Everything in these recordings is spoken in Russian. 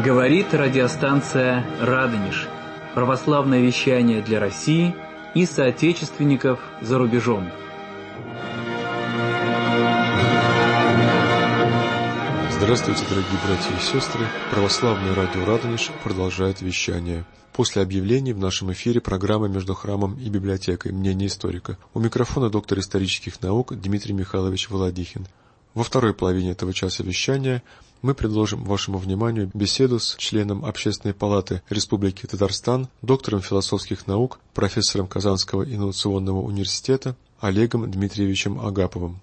Говорит радиостанция «Радонеж». Православное вещание для России и соотечественников за рубежом. Здравствуйте, дорогие братья и сестры! Православное радио «Радонеж» продолжает вещание. После объявлений в нашем эфире программа «Между храмом и библиотекой. Мнение историка». У микрофона доктор исторических наук Дмитрий Михайлович Володихин. Во второй половине этого часа вещания мы предложим вашему вниманию беседу с членом Общественной палаты Республики Татарстан, доктором философских наук, профессором Казанского инновационного университета Олегом Дмитриевичем Агаповым.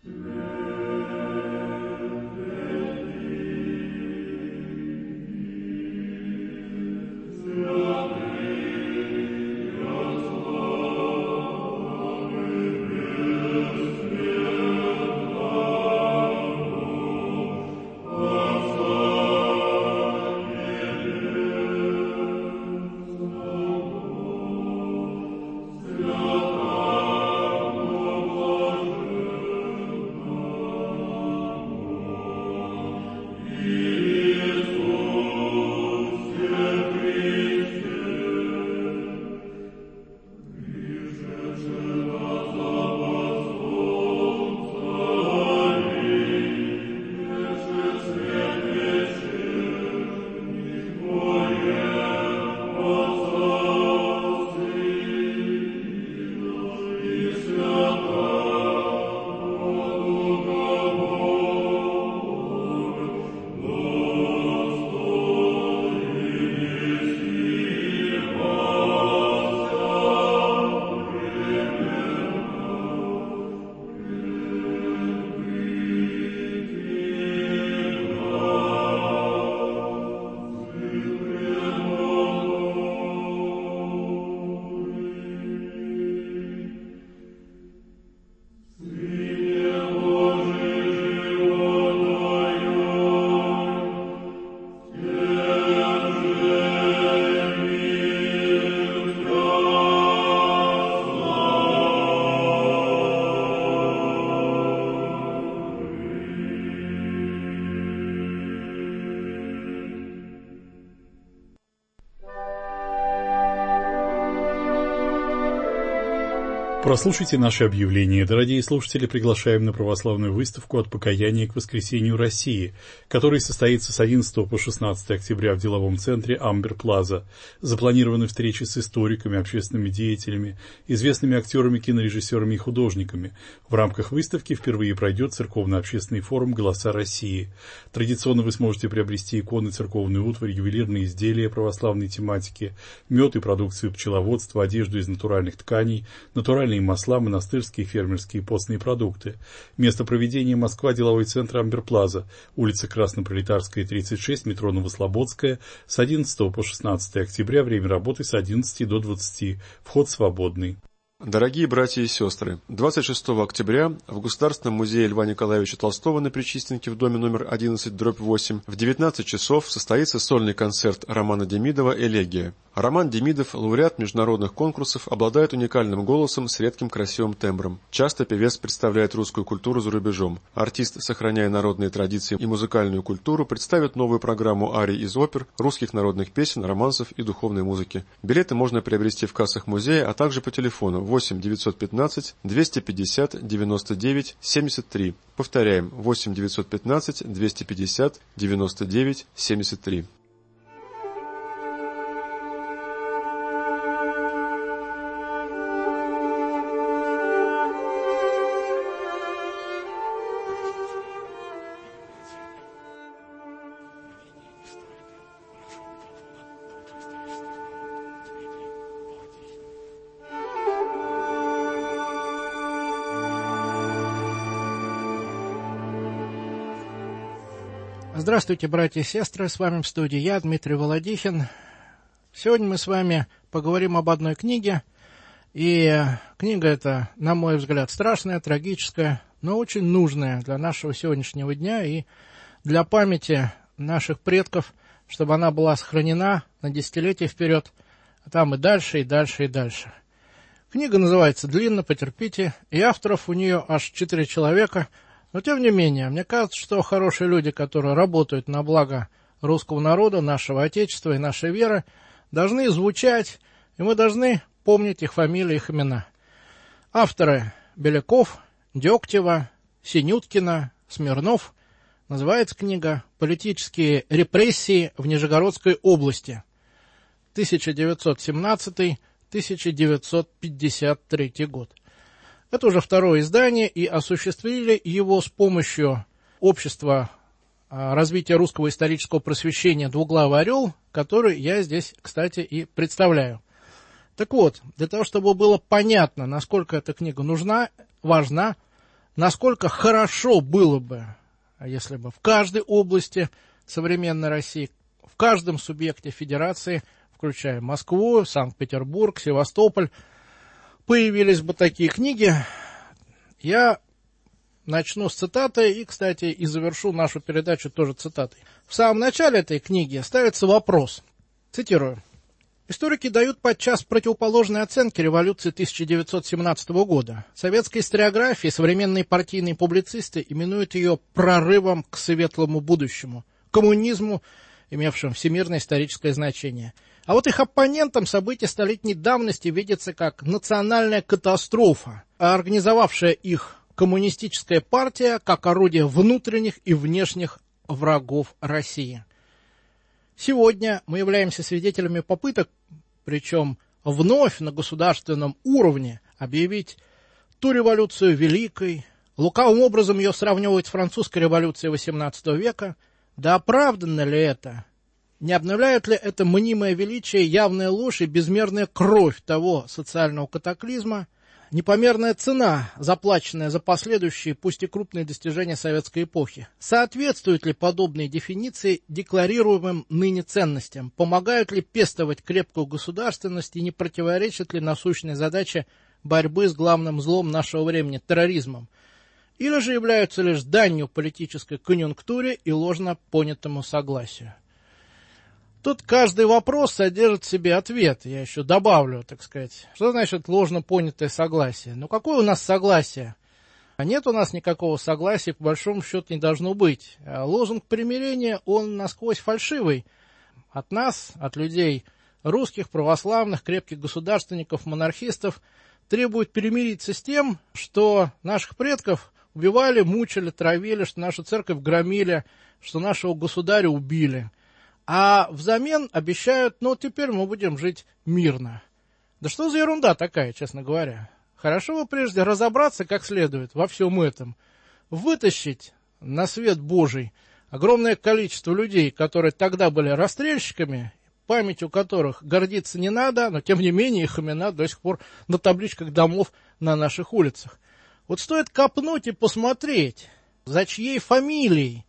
Прослушайте наше объявление. Дорогие слушатели, приглашаем на православную выставку «От покаяния к воскресению России», которая состоится с 11 по 16 октября в деловом центре «Амбер Плаза». Запланированы встречи с историками, общественными деятелями, известными актерами, кинорежиссерами и художниками. В рамках выставки впервые пройдет церковно-общественный форум «Голоса России». Традиционно вы сможете приобрести иконы, церковный утварь, ювелирные изделия православной тематики, мед и продукцию пчеловодства, одежду из натуральных тканей, натуральные масла, монастырские, фермерские и постные продукты. Место проведения — Москва, деловой центр Амбер-Плаза, улица Краснопролетарская, 36, метро Новослободская, с 11 по 16 октября, время работы с 11 до 20, вход свободный. Дорогие братья и сестры, 26 октября в Государственном музее Льва Николаевича Толстого на Пречистенке в доме номер 11/8 в 19 часов состоится сольный концерт Романа Демидова «Элегия». Роман Демидов, лауреат международных конкурсов, обладает уникальным голосом с редким красивым тембром. Часто певец представляет русскую культуру за рубежом. Артист, сохраняя народные традиции и музыкальную культуру, представит новую программу арий из опер, русских народных песен, романсов и духовной музыки. Билеты можно приобрести в кассах музея, а также по телефону 8 915 250 99 73. Повторяем, 8 915 250 99 73. Здравствуйте, братья и сестры, с вами в студии я, Дмитрий Володихин. Сегодня мы с вами поговорим об одной книге, и книга эта, на мой взгляд, страшная, трагическая, но очень нужная для нашего сегодняшнего дня и для памяти наших предков, чтобы она была сохранена на десятилетия вперед, а там и дальше, и дальше, и дальше. Книга называется «Длинно, потерпите», и авторов у нее аж 4 человека. Но, тем не менее, мне кажется, что хорошие люди, которые работают на благо русского народа, нашего Отечества и нашей веры должны звучать, и мы должны помнить их фамилии, их имена. Авторы: Беляков, Дегтева, Синюткина, Смирнов. Называется книга «Политические репрессии в Нижегородской области. 1917-1953 год». Это уже второе издание, и осуществили его с помощью Общества развития русского исторического просвещения «Двуглавый орел», который я здесь, кстати, и представляю. Так вот, для того, чтобы было понятно, насколько эта книга нужна, важна, насколько хорошо было бы, если бы в каждой области современной России, в каждом субъекте федерации, включая Москву, Санкт-Петербург, Севастополь, появились бы такие книги, я начну с цитаты и, кстати, и завершу нашу передачу тоже цитатой. В самом начале этой книги ставится вопрос, цитирую: «Историки дают подчас противоположные оценки революции 1917 года. Советская историография и современные партийные публицисты именуют ее прорывом к светлому будущему, коммунизму, имевшим всемирное историческое значение. А вот их оппонентам события столетней давности видятся как национальная катастрофа, а организовавшая их коммунистическая партия как орудие внутренних и внешних врагов России. Сегодня мы являемся свидетелями попыток, причем вновь на государственном уровне, объявить ту революцию великой, лукавым образом ее сравнивают с французской революцией XVIII века. Да оправданно ли это? Не обновляет ли это мнимое величие явная ложь и безмерная кровь того социального катаклизма, непомерная цена, заплаченная за последующие, пусть и крупные достижения советской эпохи? Соответствуют ли подобные дефиниции декларируемым ныне ценностям? Помогают ли пестовать крепкую государственность и не противоречат ли насущной задаче борьбы с главным злом нашего времени – терроризмом? Или же являются лишь данью политической конъюнктуре и ложно понятому согласию? Тут каждый вопрос содержит в себе ответ. Я еще добавлю, так сказать. Что значит ложно понятое согласие? Ну, какое у нас согласие? Нет у нас никакого согласия, по большому счету не должно быть. А лозунг примирения, он насквозь фальшивый. От нас, от людей русских, православных, крепких государственников, монархистов, требует перемириться с тем, что наших предков убивали, мучили, травили, что нашу церковь громили, что нашего государя убили. А взамен обещают, ну, теперь мы будем жить мирно. Да что за ерунда такая, честно говоря? Хорошо бы прежде разобраться как следует во всем этом. Вытащить на свет Божий огромное количество людей, которые тогда были расстрельщиками, памятью которых гордиться не надо, но тем не менее их имена до сих пор на табличках домов на наших улицах. Вот стоит копнуть и посмотреть, за чьей фамилией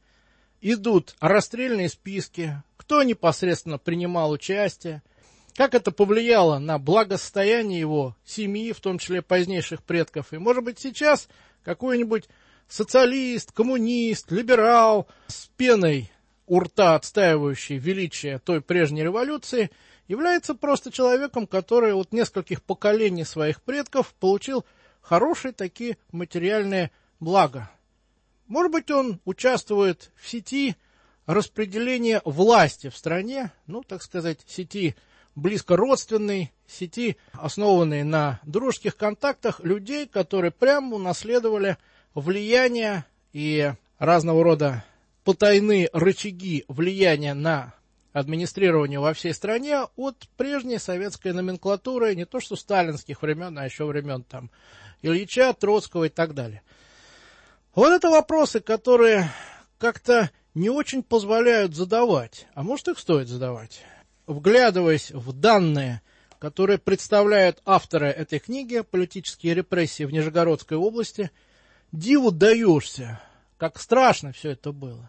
идут расстрельные списки, кто непосредственно принимал участие, как это повлияло на благосостояние его семьи, в том числе позднейших предков. И, может быть, сейчас какой-нибудь социалист, коммунист, либерал с пеной у рта, отстаивающий величие той прежней революции, является просто человеком, который от нескольких поколений своих предков получил хорошие такие материальные блага. Может быть, он участвует в сети распределения власти в стране, ну, так сказать, сети близко родственной, сети, основанной на дружеских контактах людей, которые прямо унаследовали влияние и разного рода потайные рычаги влияния на администрирование во всей стране от прежней советской номенклатуры, не то что сталинских времен, а еще времен там Ильича, Троцкого и так далее. Вот это вопросы, которые как-то не очень позволяют задавать, а может их стоит задавать. Вглядываясь в данные, которые представляют авторы этой книги «Политические репрессии в Нижегородской области», диву даешься, как страшно все это было.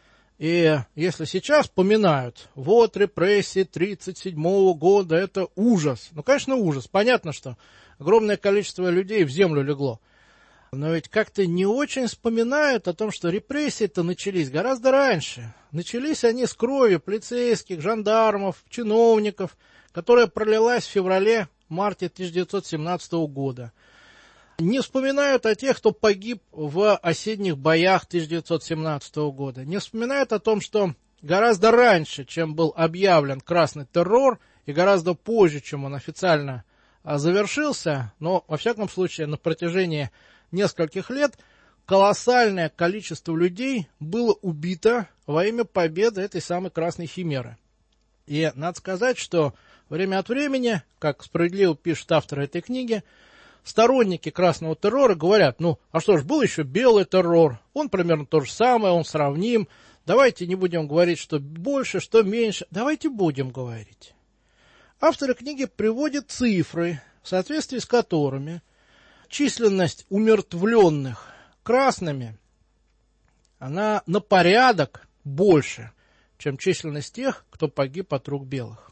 И если сейчас поминают, вот репрессии 1937 года, это ужас. Ну, конечно, ужас. Понятно, что огромное количество людей в землю легло. Но ведь как-то не очень вспоминают о том, что репрессии-то начались гораздо раньше. Начались они с крови полицейских, жандармов, чиновников, которая пролилась в феврале-марте 1917 года. Не вспоминают о тех, кто погиб в осенних боях 1917 года. Не вспоминают о том, что гораздо раньше, чем был объявлен красный террор, и гораздо позже, чем он официально завершился, но, во всяком случае, на протяжении нескольких лет колоссальное количество людей было убито во имя победы этой самой красной химеры. И надо сказать, что время от времени, как справедливо пишет автор этой книги, сторонники красного террора говорят, ну, а что ж, был еще белый террор, он примерно то же самое, он сравним, давайте не будем говорить, что больше, что меньше, давайте будем говорить. Авторы книги приводят цифры, в соответствии с которыми численность умертвленных красными, она на порядок больше, чем численность тех, кто погиб от рук белых.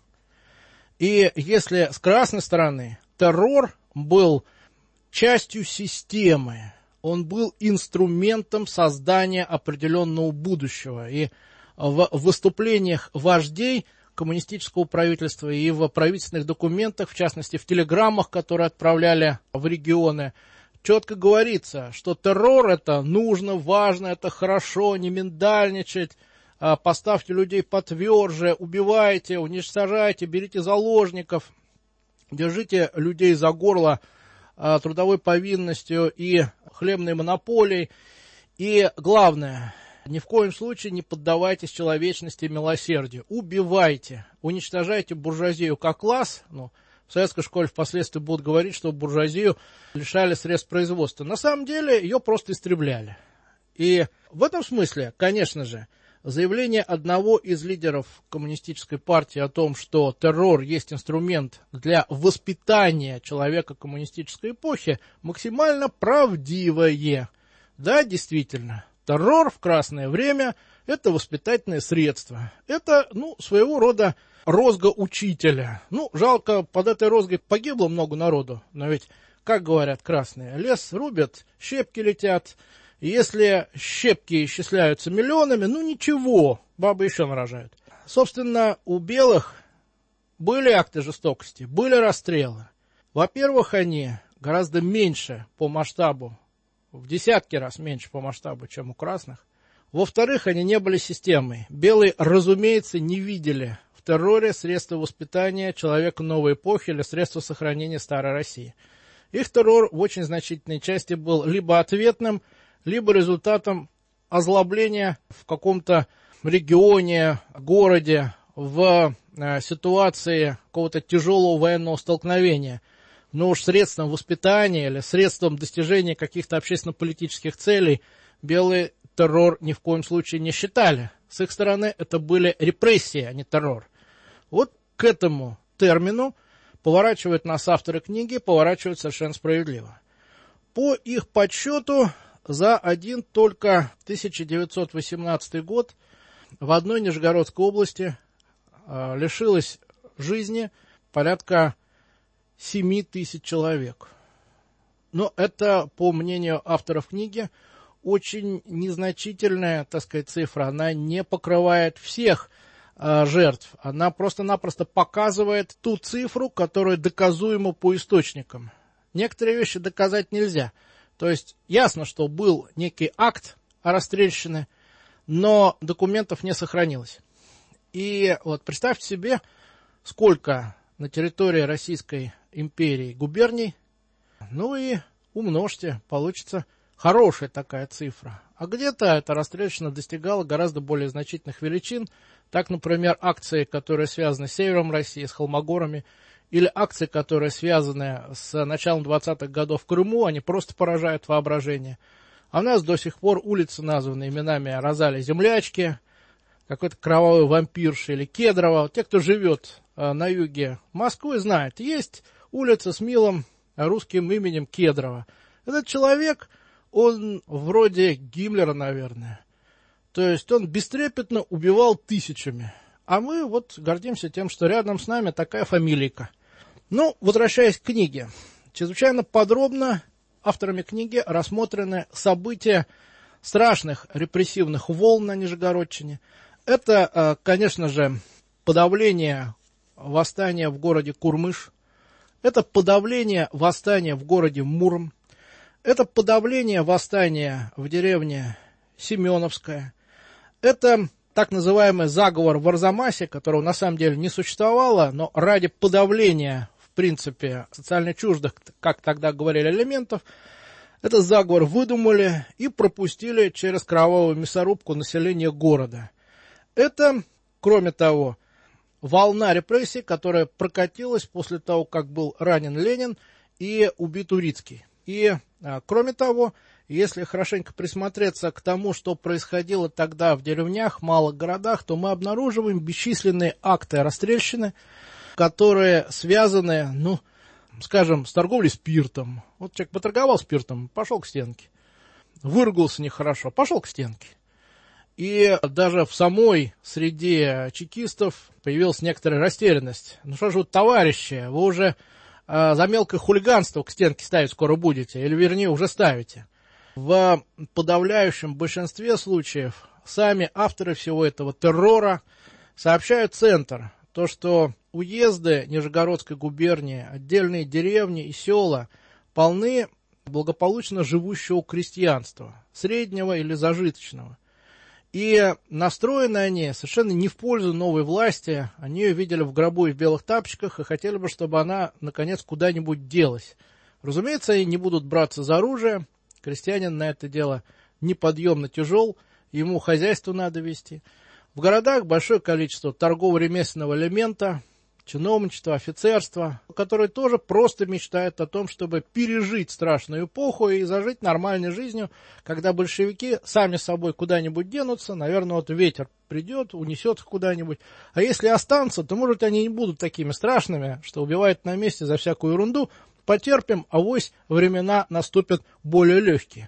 И если с красной стороны террор был частью системы, он был инструментом создания определенного будущего, и в выступлениях вождей коммунистического правительства и в правительственных документах, в частности в телеграммах, которые отправляли в регионы, четко говорится, что террор это нужно, важно, это хорошо, не миндальничать, поставьте людей потверже, убивайте, уничтожайте, берите заложников, держите людей за горло трудовой повинностью и хлебной монополией. И главное, ни в коем случае не поддавайтесь человечности и милосердию. Убивайте, уничтожайте буржуазию как класс. Ну, в советской школе впоследствии будут говорить, что буржуазию лишали средств производства. На самом деле ее просто истребляли. И в этом смысле, конечно же, заявление одного из лидеров коммунистической партии о том, что террор есть инструмент для воспитания человека коммунистической эпохи, максимально правдивое. Да, действительно. Террор в красное время – это воспитательное средство. Это, своего рода розга учителя. Жалко, под этой розгой погибло много народу. Но ведь, как говорят красные, лес рубят, щепки летят. И если щепки исчисляются миллионами, ничего, бабы еще нарожают. Собственно, у белых были акты жестокости, были расстрелы. Во-первых, они гораздо меньше по масштабу, в десятки раз меньше по масштабу, чем у красных. Во-вторых, они не были системой. Белые, разумеется, не видели в терроре средства воспитания человека новой эпохи или средства сохранения старой России. Их террор в очень значительной части был либо ответным, либо результатом озлобления в каком-то регионе, городе, в ситуации какого-то тяжелого военного столкновения. Но уж средством воспитания или средством достижения каких-то общественно-политических целей белый террор ни в коем случае не считали. С их стороны это были репрессии, а не террор. Вот к этому термину поворачивают нас авторы книги, поворачивают совершенно справедливо. По их подсчету, за один только 1918 год в одной Нижегородской области лишилось жизни порядка 7 тысяч человек. Но это, по мнению авторов книги, очень незначительная, цифра. Она не покрывает всех жертв. Она просто-напросто показывает ту цифру, которая доказуема по источникам. Некоторые вещи доказать нельзя. То есть ясно, что был некий акт расстрельщины, но документов не сохранилось. И вот представьте себе, сколько на территории Российской империи губерний, и умножьте, получится хорошая такая цифра. А где-то эта расстрельщина достигала гораздо более значительных величин. Так, например, акции, которые связаны с севером России, с Холмогорами, или акции, которые связаны с началом 20-х годов в Крыму, они просто поражают воображение. А у нас до сих пор улицы названы именами Розали Землячки, какой-то кровавый вампирши или Кедрова. Те, кто живет на юге Москвы, знают, есть улица с милым русским именем Кедрова. Этот человек, он вроде Гиммлера, наверное. То есть он бестрепетно убивал тысячами. А мы гордимся тем, что рядом с нами такая фамилийка. Возвращаясь к книге. Чрезвычайно подробно авторами книги рассмотрены события страшных репрессивных волн на Нижегородчине. Это, конечно же, подавление восстания в городе Курмыш. Это подавление восстания в городе Муром. Это подавление восстания в деревне Семеновская. Это так называемый заговор в Арзамасе, которого на самом деле не существовало, но ради подавления, в принципе, социально чуждых, как тогда говорили, элементов, этот заговор выдумали и пропустили через кровавую мясорубку население города. Это, кроме того, волна репрессий, которая прокатилась после того, как был ранен Ленин и убит Урицкий. И, кроме того, если хорошенько присмотреться к тому, что происходило тогда в деревнях, малых городах, то мы обнаруживаем бесчисленные акты расстрельщины, которые связаны, скажем, с торговлей спиртом. Вот человек поторговал спиртом, пошел к стенке. Выругался нехорошо, пошел к стенке. И даже в самой среде чекистов появилась некоторая растерянность. Ну что же вы, товарищи, вы уже за мелкое хулиганство к стенке ставить скоро будете, или вернее уже ставите. В подавляющем большинстве случаев сами авторы всего этого террора сообщают Центр, то что уезды Нижегородской губернии, отдельные деревни и села полны благополучно живущего крестьянства, среднего или зажиточного. И настроены они совершенно не в пользу новой власти, они ее видели в гробу и в белых тапочках и хотели бы, чтобы она, наконец, куда-нибудь делась. Разумеется, они не будут браться за оружие, крестьянин на это дело неподъемно тяжел, ему хозяйство надо вести. В городах большое количество торгово-ремесленного элемента, чиновничества, офицерства, которые тоже просто мечтают о том, чтобы пережить страшную эпоху и зажить нормальной жизнью, когда большевики сами собой куда-нибудь денутся, наверное, вот ветер придет, унесет их куда-нибудь. А если останутся, то, может, они не будут такими страшными, что убивают на месте за всякую ерунду. Потерпим, авось времена наступят более легкие.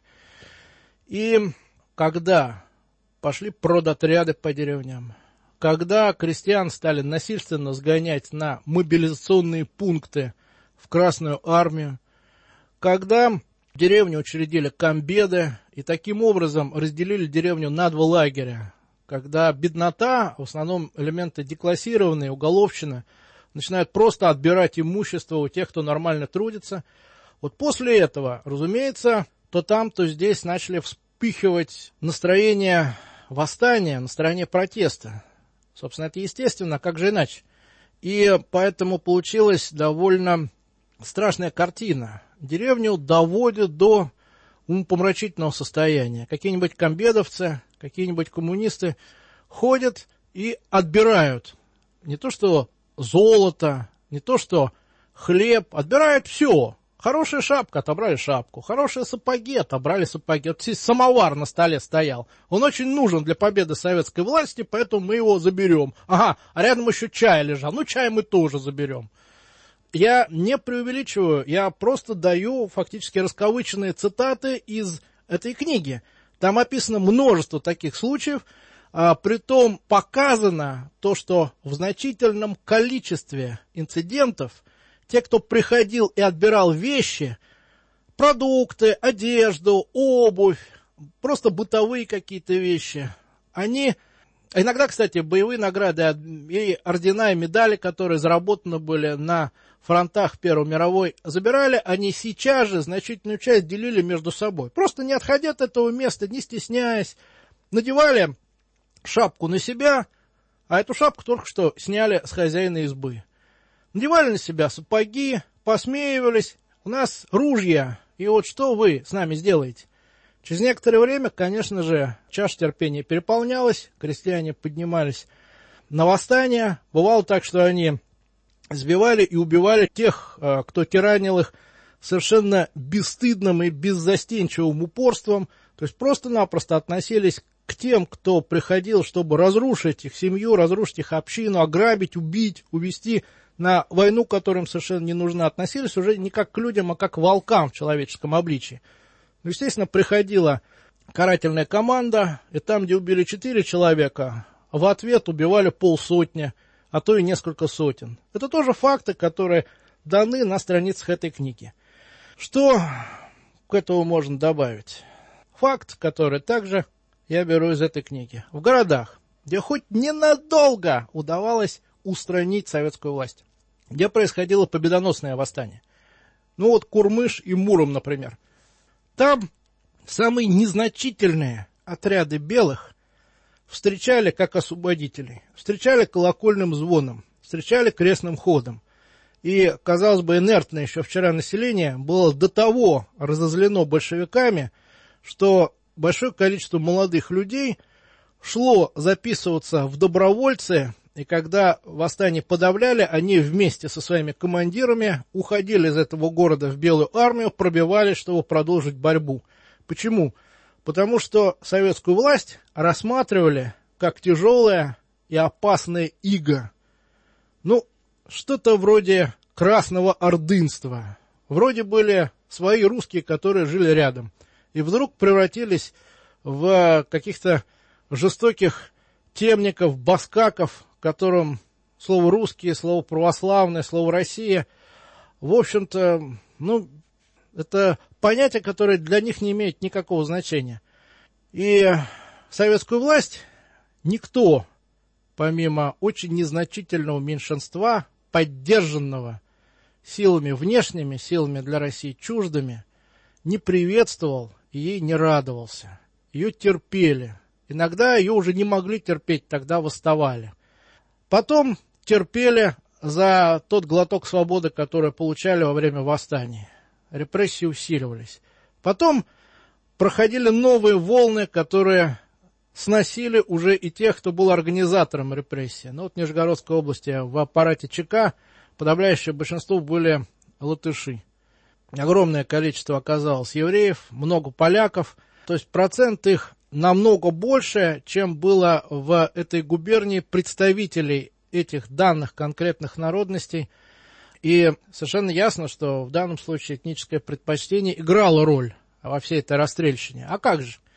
И когда пошли продотряды по деревням, когда крестьян стали насильственно сгонять на мобилизационные пункты в Красную армию, когда в деревне учредили комбеды и таким образом разделили деревню на два лагеря, когда беднота, в основном элементы деклассированные, уголовщина, начинают просто отбирать имущество у тех, кто нормально трудится. Вот после этого, разумеется, то там, то здесь начали вспыхивать настроение восстания, настроение протеста. Собственно, это естественно, как же иначе. И поэтому получилась довольно страшная картина. Деревню доводят до умопомрачительного состояния. Какие-нибудь комбедовцы, какие-нибудь коммунисты ходят и отбирают не то что золото, не то что хлеб, отбирают все. Хорошая шапка, отобрали шапку. Хорошие сапоги, отобрали сапоги. Вот здесь самовар на столе стоял. Он очень нужен для победы советской власти, поэтому мы его заберем. Ага, а рядом еще чай лежал. Ну, чай мы тоже заберем. Я не преувеличиваю, я просто даю фактически раскавыченные цитаты из этой книги. Там описано множество таких случаев. Притом показано то, что в значительном количестве инцидентов те, кто приходил и отбирал вещи, продукты, одежду, обувь, просто бытовые какие-то вещи, они, иногда, кстати, боевые награды и ордена, и медали, которые заработаны были на фронтах Первой мировой, забирали, они сейчас же значительную часть делили между собой. Просто не отходя от этого места, не стесняясь, надевали шапку на себя, а эту шапку только что сняли с хозяина избы. Надевали на себя сапоги, посмеивались, у нас ружья, и вот что вы с нами сделаете? Через некоторое время, конечно же, чаша терпения переполнялась, крестьяне поднимались на восстание. Бывало так, что они сбивали и убивали тех, кто тиранил их совершенно бесстыдным и беззастенчивым упорством, то есть просто-напросто относились к тем, кто приходил, чтобы разрушить их семью, разрушить их общину, ограбить, убить, увести на войну, к которым совершенно не нужно, относились уже не как к людям, а как к волкам в человеческом обличии. Ну, естественно, приходила карательная команда, и там, где убили 4 человека, в ответ убивали полсотни, а то и несколько сотен. Это тоже факты, которые даны на страницах этой книги. Что к этому можно добавить? Факт, который также я беру из этой книги. В городах, где хоть ненадолго удавалось устранить советскую власть, где происходило победоносное восстание. Ну вот Курмыш и Муром, например. Там самые незначительные отряды белых встречали как освободителей, встречали колокольным звоном, встречали крестным ходом. И, казалось бы, инертное еще вчера население было до того разозлено большевиками, что большое количество молодых людей шло записываться в добровольцы, и когда восстание подавляли, они вместе со своими командирами уходили из этого города в Белую армию, пробивались, чтобы продолжить борьбу. Почему? Потому что советскую власть рассматривали как тяжелое и опасное иго. Ну, что-то вроде красного ордынства. Вроде были свои русские, которые жили рядом. И вдруг превратились в каких-то жестоких темников, баскаков, которым слово «русские», слово «православное», слово «Россия», в общем-то, ну, это понятие, которое для них не имеет никакого значения. И советскую власть никто, помимо очень незначительного меньшинства, поддержанного силами внешними, силами для России чуждыми, не приветствовал и ей не радовался. Ее терпели. Иногда ее уже не могли терпеть, тогда восставали. Потом терпели за тот глоток свободы, который получали во время восстания. Репрессии усиливались. Потом проходили новые волны, которые сносили уже и тех, кто был организатором репрессий. Ну, вот в Нижегородской области в аппарате ЧК подавляющее большинство были латыши. Огромное количество оказалось евреев, много поляков. То есть процент их намного больше, чем было в этой губернии представителей этих данных конкретных народностей. И совершенно ясно, что в данном случае этническое предпочтение играло роль во всей этой расстрельщине. А как же?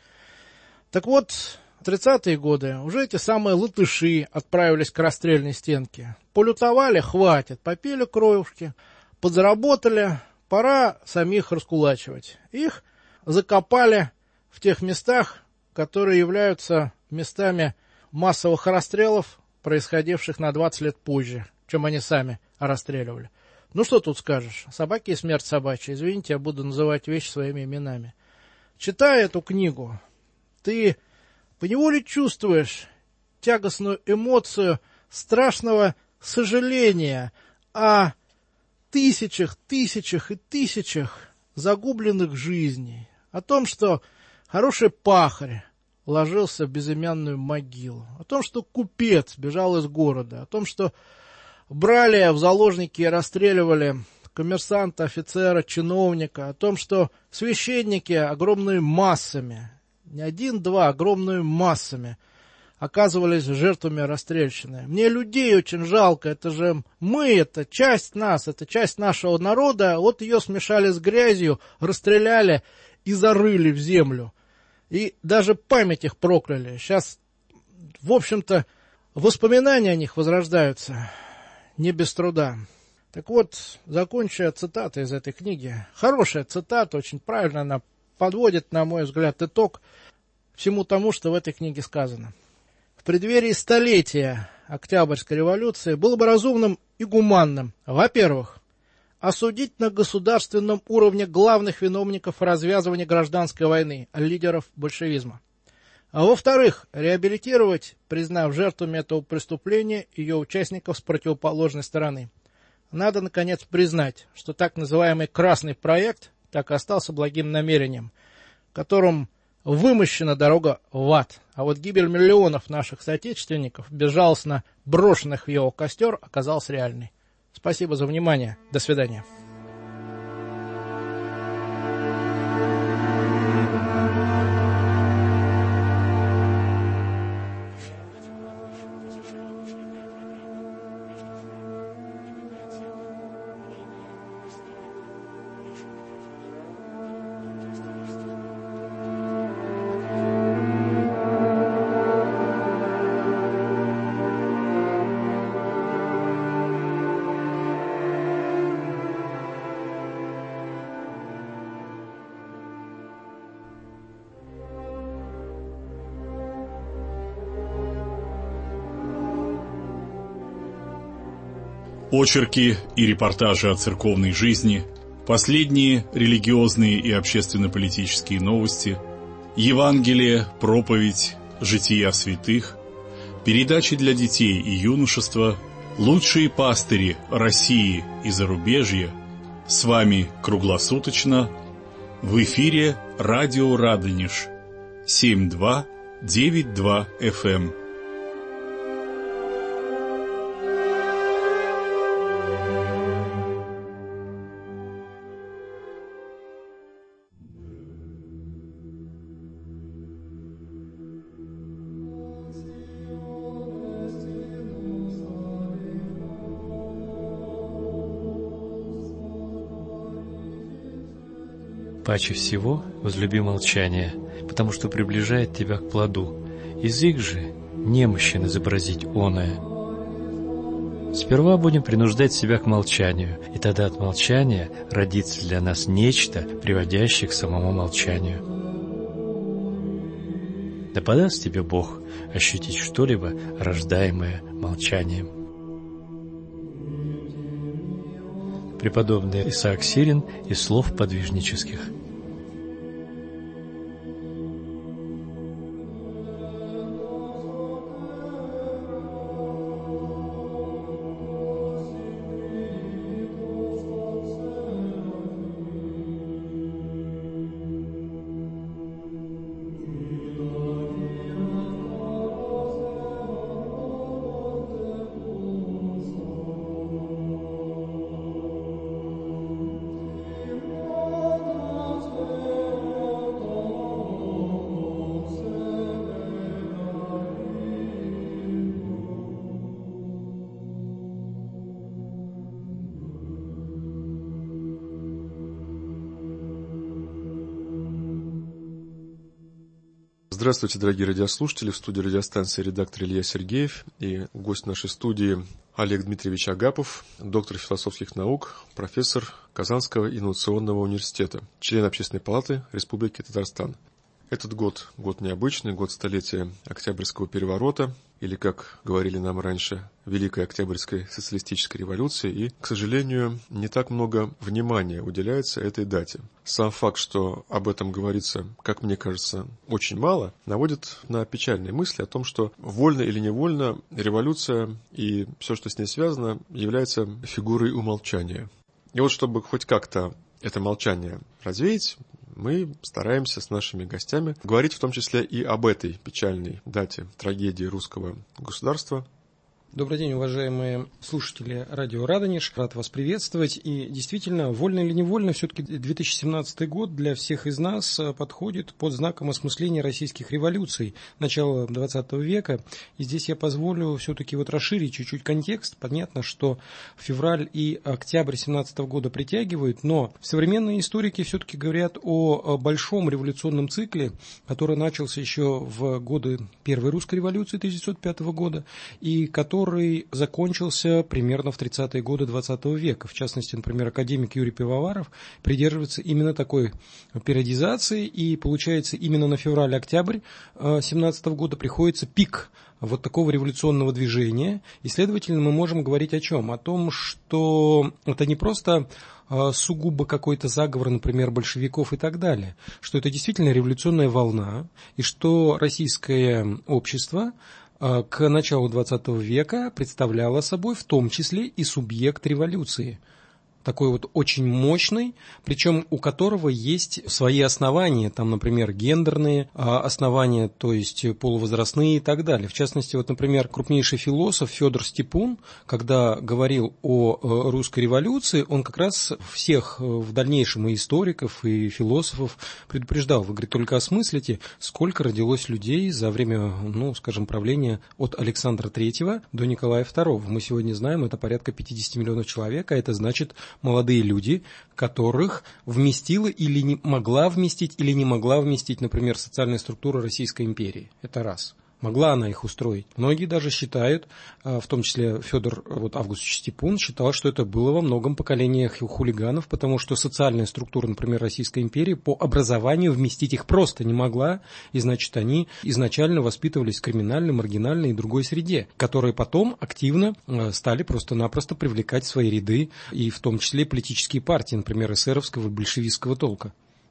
Так вот, в 30-е годы уже эти самые латыши отправились к расстрельной стенке. Полютовали, хватит, попили кровушки, подзаработали, пора самих раскулачивать. Их закопали в тех местах, которые являются местами массовых расстрелов, происходивших на 20 лет позже, чем они сами расстреливали. Ну, что тут скажешь? Собаки и смерть собачья. Извините, я буду называть вещи своими именами. Читая эту книгу, ты поневоле чувствуешь тягостную эмоцию страшного сожаления о тысячах и тысячах загубленных жизней, о том, что хороший пахарь ложился в безымянную могилу, о том, что купец бежал из города, о том, что брали в заложники и расстреливали коммерсанта, офицера, чиновника, о том, что священники огромными массами, не один-два, огромными массами оказывались жертвами расстрельщины. Мне людей очень жалко, это же мы, это часть нас, это часть нашего народа, вот ее смешали с грязью, расстреляли и зарыли в землю. И даже память их прокляли. Сейчас, в общем-то, воспоминания о них возрождаются не без труда. Так вот, закончу я цитатой из этой книги. Хорошая цитата, очень правильно она подводит, на мой взгляд, итог всему тому, что в этой книге сказано. В преддверии столетия Октябрьской революции было бы разумным и гуманным, во-первых, осудить на государственном уровне главных виновников развязывания гражданской войны, лидеров большевизма. А во-вторых, реабилитировать, признав жертвами этого преступления, ее участников с противоположной стороны. Надо, наконец, признать, что так называемый «красный проект» так и остался благим намерением, которым вымощена дорога в ад. А вот гибель миллионов наших соотечественников, безжалостно брошенных в его костер, оказалась реальной. Спасибо за внимание. До свидания. Очерки и репортажи о церковной жизни, последние религиозные и общественно-политические новости, Евангелие, проповедь, жития святых, передачи для детей и юношества, лучшие пастыри России и зарубежья. С вами круглосуточно в эфире радио Радонеж 7292 FM. Паче всего возлюби молчание, потому что приближает тебя к плоду. Язык же немощен изобразить оное. Сперва будем принуждать себя к молчанию, и тогда от молчания родится для нас нечто, приводящее к самому молчанию. Да подаст тебе Бог ощутить что-либо, рождаемое молчанием. Преподобный Исаак Сирин из слов подвижнических. Здравствуйте, дорогие радиослушатели. В студии радиостанции редактор Илья Сергеев и гость нашей студии Олег Дмитриевич Агапов, доктор философских наук, профессор Казанского инновационного университета, член Общественной палаты Республики Татарстан. Этот год необычный, год столетия Октябрьского переворота, или, как говорили нам раньше, Великой Октябрьской социалистической революции, и, к сожалению, не так много внимания уделяется этой дате. Сам факт, что об этом говорится, как мне кажется, очень мало, наводит на печальные мысли о том, что вольно или невольно революция и все, что с ней связано, является фигурой умолчания. И вот чтобы хоть как-то это молчание развеять, мы стараемся с нашими гостями говорить в том числе и об этой печальной дате трагедии русского государства. Добрый день, уважаемые слушатели радио Радонеж. Рад вас приветствовать. И действительно, вольно или невольно, все-таки 2017 год для всех из нас подходит под знаком осмысления российских революций начала 20 века. И здесь я позволю все-таки расширить чуть-чуть контекст. Понятно, что февраль и октябрь 2017 года притягивают, но современные историки все-таки говорят о большом революционном цикле, который начался еще в годы Первой русской революции 1905 года и который закончился примерно в 30-е годы 20 века. В частности, например, академик Юрий Пивоваров придерживается именно такой периодизации, и получается именно на февраль-октябрь 2017 года приходится пик вот такого революционного движения. И, следовательно, мы можем говорить о чем? О том, что это не просто сугубо какой-то заговор, например, большевиков и так далее, что это действительно революционная волна, и что российское общество к началу XX века представляла собой в том числе и субъект революции. Такой очень мощный, причем у которого есть свои основания, там, например, гендерные основания, то есть полувозрастные и так далее. В частности, например, крупнейший философ Федор Степун, когда говорил о русской революции, он как раз всех в дальнейшем и историков, и философов предупреждал. Вы, говорит, только осмыслите, сколько родилось людей за время, правления от Александра III до Николая II. Мы сегодня знаем, это порядка 50 миллионов человек, а это значит молодые люди, которых вместила или не могла вместить, например, социальная структура Российской империи. Это раз. Могла она их устроить. Многие даже считают, в том числе Федор Августович Степун считал, что это было во многом поколение хулиганов, потому что социальная структура, например, Российской империи по образованию вместить их просто не могла, и значит они изначально воспитывались в криминальной, маргинальной и другой среде, которые потом активно стали просто-напросто привлекать в свои ряды, и в том числе политические партии, например, эсеровского и большевистского толка.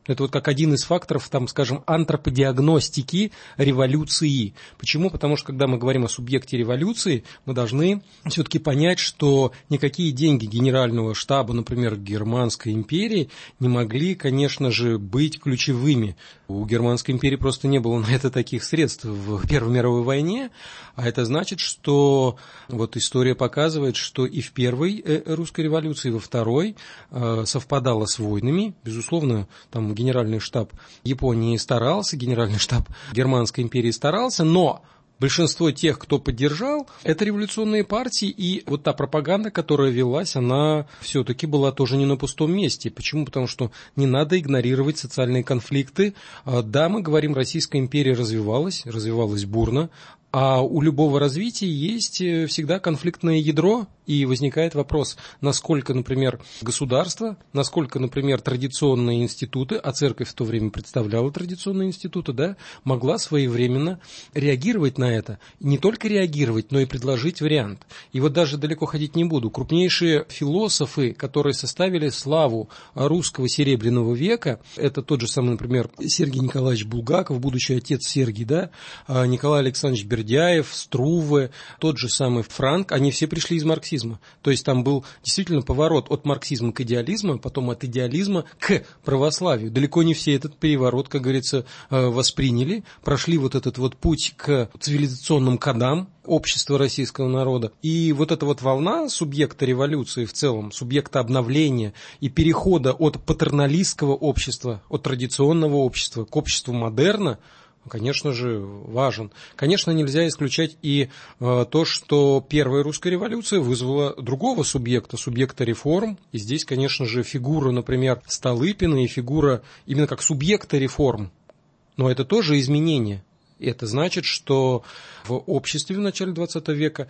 Это вот как один из факторов, там, скажем, антроподиагностики революции. Почему? Потому что, когда мы говорим о субъекте революции, мы должны все-таки понять, что никакие деньги Генерального штаба, например, Германской империи, не могли, конечно же, быть ключевыми. У Германской империи просто не было на это таких средств в Первой мировой войне, а это значит, что вот история показывает, что и в первой русской революции, и во второй совпадало с войнами. Безусловно, там генеральный штаб Японии старался, генеральный штаб Германской империи старался, но большинство тех, кто поддержал, это революционные партии, и вот та пропаганда, которая велась, она все-таки была тоже не на пустом месте. Почему? Потому что не надо игнорировать социальные конфликты. Да, мы говорим, Российская империя развивалась бурно, а у любого развития есть всегда конфликтное ядро, и возникает вопрос, насколько, например, государство, насколько, например, традиционные институты, а церковь в то время представляла традиционные институты, да, могла своевременно реагировать на это. Не только реагировать, но и предложить вариант. И вот даже далеко ходить не буду. Крупнейшие философы, которые составили славу русского Серебряного века, это тот же самый, например, Сергий Николаевич Булгаков, будущий отец Сергий, да, Николай Александрович Бердяев, Струве, тот же самый Франк, они все пришли из марксизма. То есть там был действительно поворот от марксизма к идеализму, потом от идеализма к православию. Далеко не все этот переворот, как говорится, восприняли, прошли вот этот вот путь к цивилизационным кодам общества российского народа. И вот эта вот волна субъекта революции в целом, субъекта обновления и перехода от патерналистского общества, от традиционного общества к обществу модерна, конечно же, важен. Конечно, нельзя исключать и то, что первая русская революция вызвала другого субъекта, субъекта реформ. И здесь, конечно же, фигура, например, Столыпина и фигура именно как субъекта реформ. Но это тоже изменение. Это значит, что в обществе в начале XX века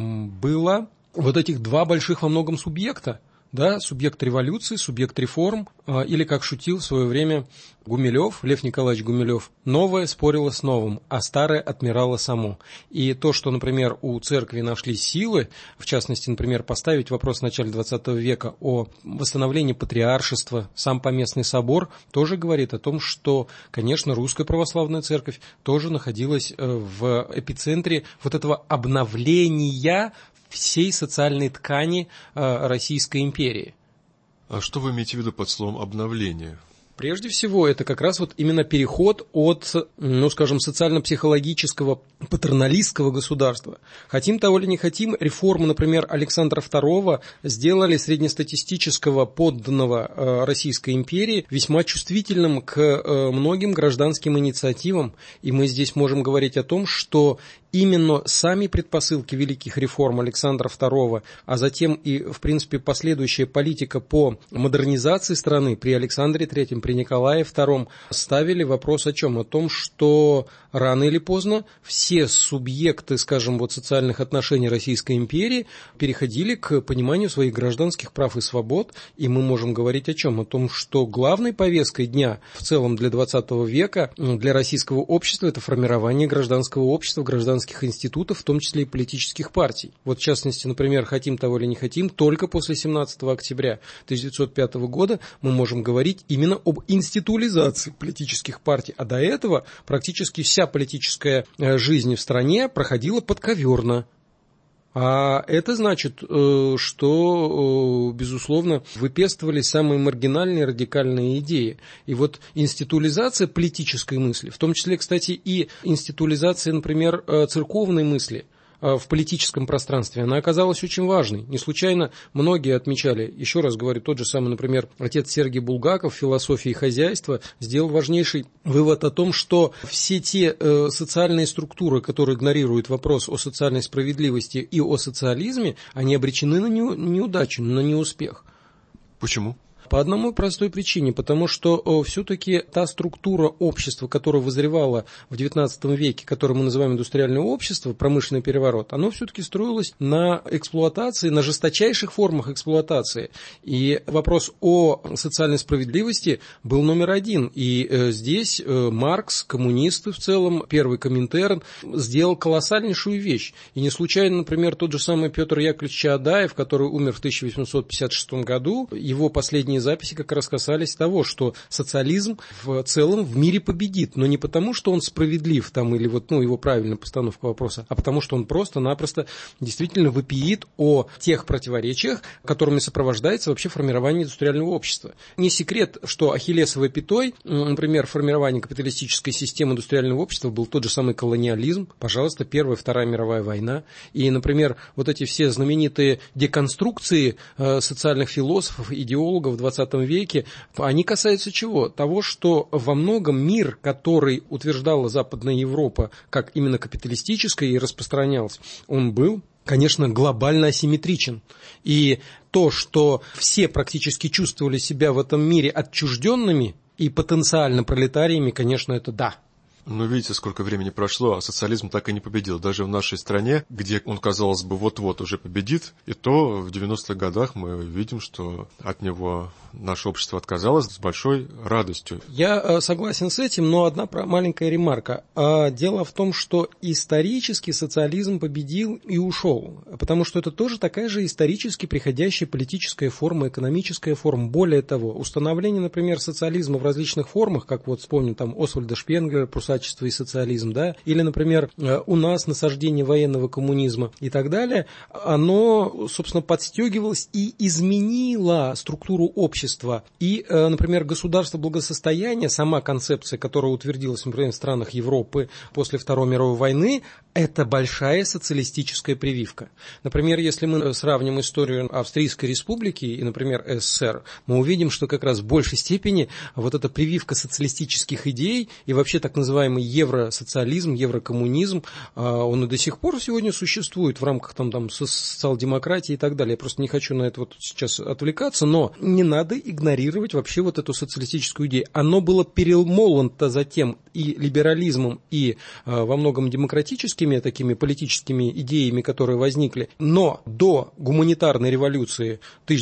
было вот этих два больших во многом субъекта. Да, субъект революции, субъект реформ, или, как шутил в свое время Гумилев, Лев Николаевич Гумилев, новое спорило с новым, а старое отмирало само. И то, что, например, у церкви нашли силы, в частности, например, поставить вопрос в начале XX века о восстановлении патриаршества, сам Поместный собор, тоже говорит о том, что, конечно, русская православная церковь тоже находилась в эпицентре вот этого обновления всей социальной ткани Российской империи. А что вы имеете в виду под словом «обновление»? Прежде всего, это как раз вот именно переход от, ну, скажем, социально-психологического патерналистского государства. Хотим того или не хотим, реформы, например, Александра II сделали среднестатистического подданного Российской империи весьма чувствительным к многим гражданским инициативам. И мы здесь можем говорить о том, что именно сами предпосылки великих реформ Александра II, а затем и, в принципе, последующая политика по модернизации страны при Александре III, при Николае II, ставили вопрос о чем? О том, что рано или поздно все субъекты, скажем, вот социальных отношений Российской империи переходили к пониманию своих гражданских прав и свобод, и мы можем говорить о чем? О том, что главной повесткой дня в целом для XX века, для российского общества, это формирование гражданского общества, гражданских институтов, в том числе и политических партий. Вот в частности, например, хотим того или не хотим, только после 17 октября 1905 года мы можем говорить именно об институализации политических партий, а до этого практически вся политическая жизнь в стране проходила подковерно. А это значит, что, безусловно, выпестывались самые маргинальные радикальные идеи. И вот институализация политической мысли, в том числе, кстати, и институализация, например, церковной мысли в политическом пространстве, она оказалась очень важной. Не случайно многие отмечали, еще раз говорю, тот же самый, например, отец Сергий Булгаков в «Философии хозяйства» сделал важнейший вывод о том, что все те социальные структуры, которые игнорируют вопрос о социальной справедливости и о социализме, они обречены на неудачу, на неуспех. Почему? По одной простой причине, потому что все-таки та структура общества, которая вызревала в XIX веке, которую мы называем индустриальное общество, промышленный переворот, оно все-таки строилось на эксплуатации, на жесточайших формах эксплуатации. И вопрос о социальной справедливости был номер один. И здесь Маркс, коммунисты в целом, первый Коминтерн, сделал колоссальнейшую вещь. И не случайно, например, тот же самый Петр Яковлевич Чаадаев, который умер в 1856 году, его последние последние записи как раз касались того, что социализм в целом в мире победит, но не потому, что он справедлив там, или вот, его правильная постановка вопроса, а потому, что он просто-напросто действительно вопиет о тех противоречиях, которыми сопровождается вообще формирование индустриального общества. Не секрет, что ахиллесовой пятой, например, формирование капиталистической системы индустриального общества был тот же самый колониализм, пожалуйста, Первая, Вторая мировая война. И, например, вот эти все знаменитые деконструкции социальных философов, идеологов в 20 веке, они касаются чего? Того, что во многом мир, который утверждала Западная Европа как именно капиталистическая и распространялся, он был, конечно, глобально асимметричен. И то, что все практически чувствовали себя в этом мире отчужденными и потенциально пролетариями, конечно, это да. Но видите, сколько времени прошло, а социализм так и не победил. Даже в нашей стране, где он, казалось бы, вот-вот уже победит, и то в 90-х годах мы видим, что от него наше общество отказалось с большой радостью. Я согласен с этим, но одна маленькая ремарка. Дело в том, что исторически социализм победил и ушел, потому что это тоже такая же исторически приходящая политическая форма, экономическая форма. Более того, установление, например, социализма в различных формах, как вот вспомним там Освальда Шпенглера, и социализм, да, или, например, у нас насаждение военного коммунизма и так далее, оно, собственно, подстегивалось и изменило структуру общества. И, например, государство благосостояния, сама концепция, которая утвердилась, например, в странах Европы после Второй мировой войны, это большая социалистическая прививка. Например, если мы сравним историю Австрийской республики и, например, СССР, мы увидим, что как раз в большей степени вот эта прививка социалистических идей и вообще так называемый евросоциализм, еврокоммунизм, он и до сих пор сегодня существует в рамках там социал-демократии и так далее. Я просто не хочу на это вот сейчас отвлекаться, но не надо игнорировать вообще вот эту социалистическую идею. Оно было перемолото затем и либерализмом, и во многом демократическими такими политическими идеями, которые возникли. Но до гуманитарной революции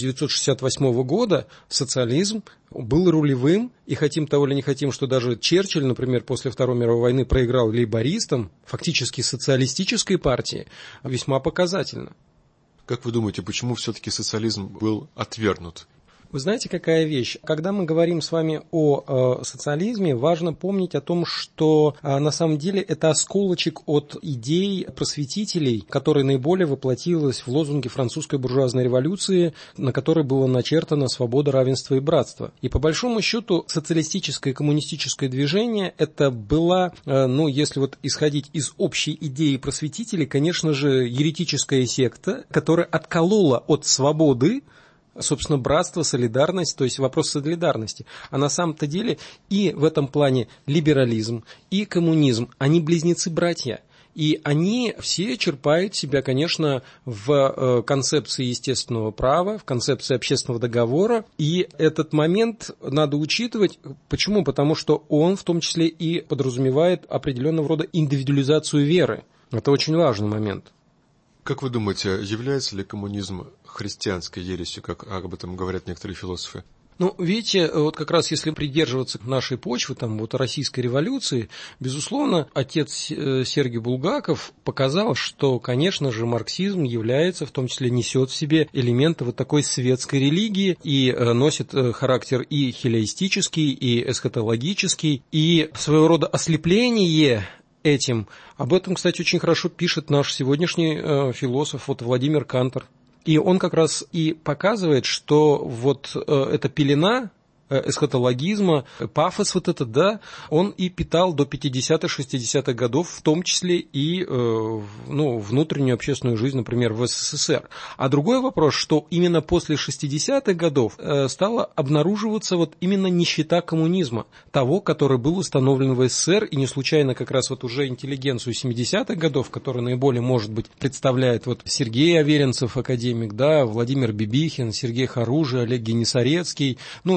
1968 года социализм был рулевым, и хотим того или не хотим, что даже Черчилль, например, после Второй мировой войны проиграл лейбористам, фактически социалистической партии, весьма показательно. Как вы думаете, почему все-таки социализм был отвергнут? Вы знаете, какая вещь? Когда мы говорим с вами о социализме, важно помнить о том, что на самом деле это осколочек от идей просветителей, которые наиболее воплотилась в лозунге французской буржуазной революции, на которой было начертано «свобода, равенство и братство». И по большому счету социалистическое и коммунистическое движение это было, если вот исходить из общей идеи просветителей, конечно же, еретическая секта, которая отколола от свободы, собственно, братство, солидарность, то есть вопрос солидарности. А на самом-то деле и в этом плане либерализм, и коммунизм, они близнецы-братья. И они все черпают себя, конечно, в концепции естественного права, в концепции общественного договора. И этот момент надо учитывать. Почему? Потому что он в том числе и подразумевает определенного рода индивидуализацию веры. Это очень важный момент. Как вы думаете, является ли коммунизм христианской ересью, как об этом говорят некоторые философы? Видите, вот как раз если придерживаться нашей почвы, российской революции, безусловно, отец Сергий Булгаков показал, что, конечно же, марксизм является, в том числе несет в себе элементы вот такой светской религии и носит характер и хилеистический, и эсхатологический, и своего рода ослепление этим. Об этом, кстати, очень хорошо пишет наш сегодняшний философ Владимир Кантор. И он как раз и показывает, что вот эта пелена эсхатологизма, пафос вот этот, да, он и питал до 50-60-х годов, в том числе и внутреннюю общественную жизнь, например, в СССР. А другой вопрос, что именно после 60-х годов стала обнаруживаться вот именно нищета коммунизма, того, который был установлен в СССР, и не случайно как раз вот уже интеллигенцию 70-х годов, которая наиболее, может быть, представляет вот Сергей Аверинцев, академик, да, Владимир Бибихин, Сергей Харужи, Олег Генисарецкий, и многие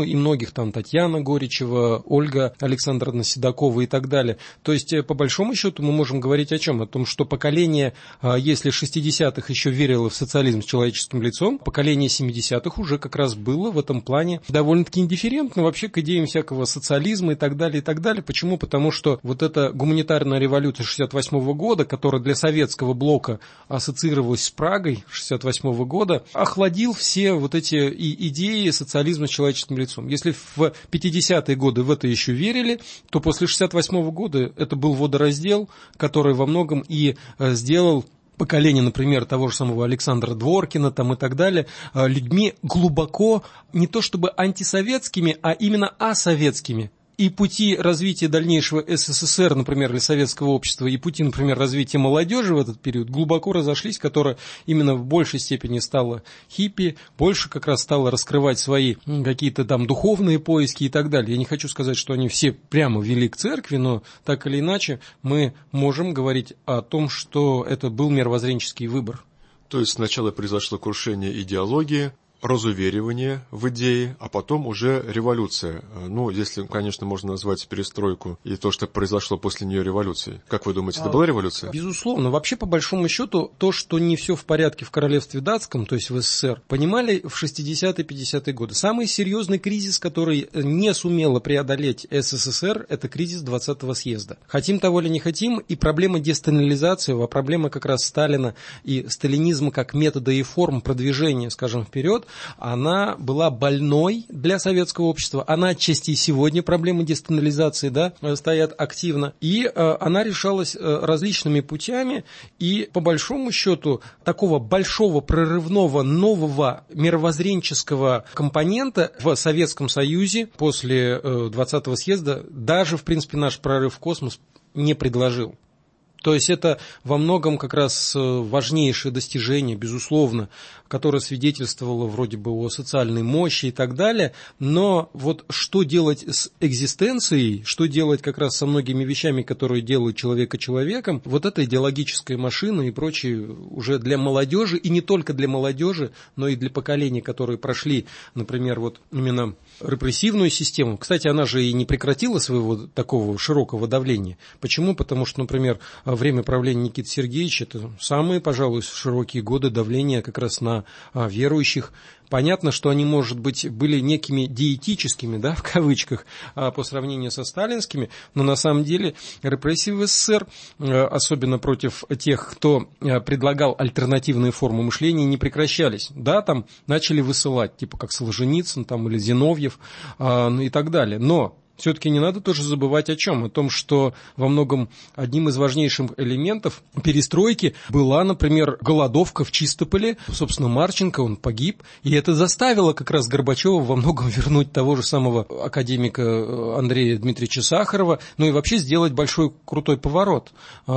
многих, там Татьяна Горичева, Ольга Александровна Седокова и так далее. То есть, по большому счету, мы можем говорить о чем? О том, что поколение, если 60-х еще верило в социализм с человеческим лицом, поколение 70-х уже как раз было в этом плане довольно-таки индифферентно вообще к идеям всякого социализма и так далее, и так далее. Почему? Потому что вот эта гуманитарная революция 68 года, которая для советского блока ассоциировалась с Прагой 68 года, охладил все вот эти идеи социализма с человеческим лицом. Если в 50-е годы в это еще верили, то после 68 года это был водораздел, который во многом и сделал поколение, например, того же самого Александра Дворкина там и так далее, людьми глубоко не то чтобы антисоветскими, а именно асоветскими. И пути развития дальнейшего СССР, например, или советского общества, и пути, например, развития молодежи в этот период глубоко разошлись, которая именно в большей степени стала хиппи, больше как раз стала раскрывать свои какие-то там духовные поиски и так далее. Я не хочу сказать, что они все прямо вели к церкви, но так или иначе мы можем говорить о том, что это был мировоззренческий выбор. То есть сначала произошло крушение идеологии, разуверивание в идее, а потом уже революция. Ну, если, конечно, можно назвать перестройку и то, что произошло после нее революцией. Как вы думаете, это была революция? Безусловно. Вообще, по большому счету, то, что не все в порядке в королевстве датском, то есть в СССР, понимали в 60-е, 50-е годы. Самый серьезный кризис, который не сумела преодолеть СССР, это кризис 20-го съезда. Хотим того или не хотим, и проблема десталинизации, а проблема как раз Сталина и сталинизма как метода и форм продвижения, скажем, вперед, она была больной для советского общества. Она отчасти и сегодня проблемы десталинизации, да, стоят активно. И она решалась различными путями. И по большому счету такого большого прорывного нового мировоззренческого компонента в Советском Союзе после 20-го съезда даже, в принципе, наш прорыв в космос не предложил. То есть это во многом как раз важнейшее достижение, безусловно, которое свидетельствовало вроде бы о социальной мощи и так далее, но вот что делать с экзистенцией, что делать как раз со многими вещами, которые делают человека человеком, вот эта идеологическая машина и прочее уже для молодежи, и не только для молодежи, но и для поколений, которые прошли, например, вот именно репрессивную систему. Кстати, она же и не прекратила своего такого широкого давления. Почему? Потому что, например, время правления Никиты Сергеевича – это самые, пожалуй, широкие годы давления как раз на верующих. Понятно, что они, может быть, были некими диетическими, да, в кавычках, по сравнению со сталинскими, но на самом деле репрессии в СССР, особенно против тех, кто предлагал альтернативные формы мышления, не прекращались. Да, там начали высылать, типа как Солженицын там, или Зиновьев и так далее, но все-таки не надо тоже забывать о чем? О том, что во многом одним из важнейших элементов перестройки была, например, голодовка в Чистополе. Собственно, Марченко, он погиб. И это заставило как раз Горбачева во многом вернуть того же самого академика Андрея Дмитриевича Сахарова, ну и вообще сделать большой крутой поворот